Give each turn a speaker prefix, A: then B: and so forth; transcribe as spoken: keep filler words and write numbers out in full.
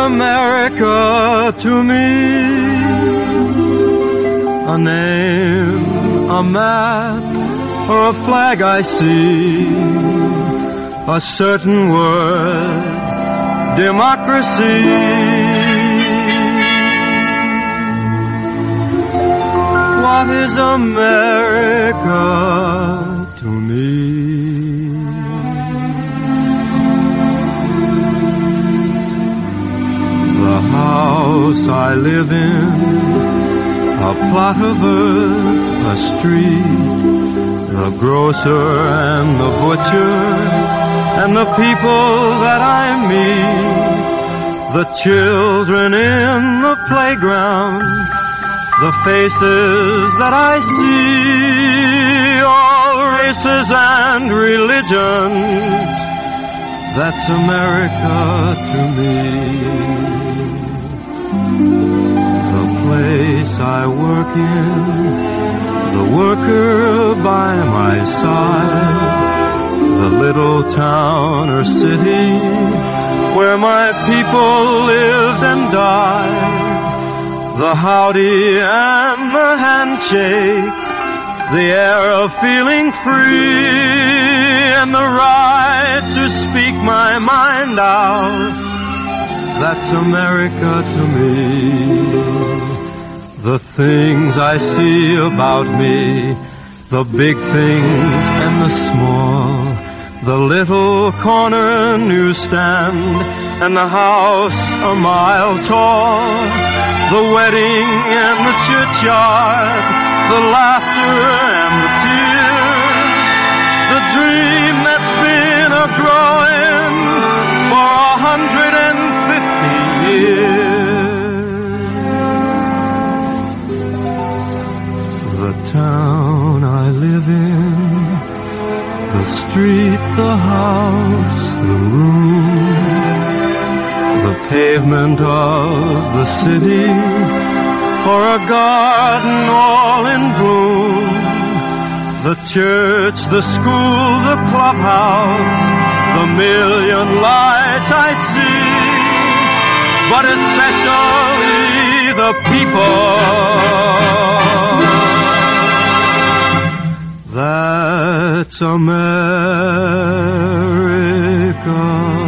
A: America to me? A name, a map, or a flag I see, a certain word, democracy. What is America to me? The house I live in, a plot of earth, a street, the grocer and the butcher, and the people that I meet, the children in the playground, the faces that I see, all races and religions, that's America to me. The place I work in, the worker by my side, the little town or city where my people lived and died, the howdy and the handshake, the air of feeling free, and the right to speak my mind out, that's America to me. The things I see about me, the big things and the small, the little corner newsstand and the house a mile tall, the wedding and the churchyard, the laughter and the tears, the dream that's been a-growing for a hundred and fifty years. The town I live in, the street, the house, the room, the pavement of the city, or a garden all in bloom, the church, the school, the clubhouse, the million lights I see, but especially the people. That's America.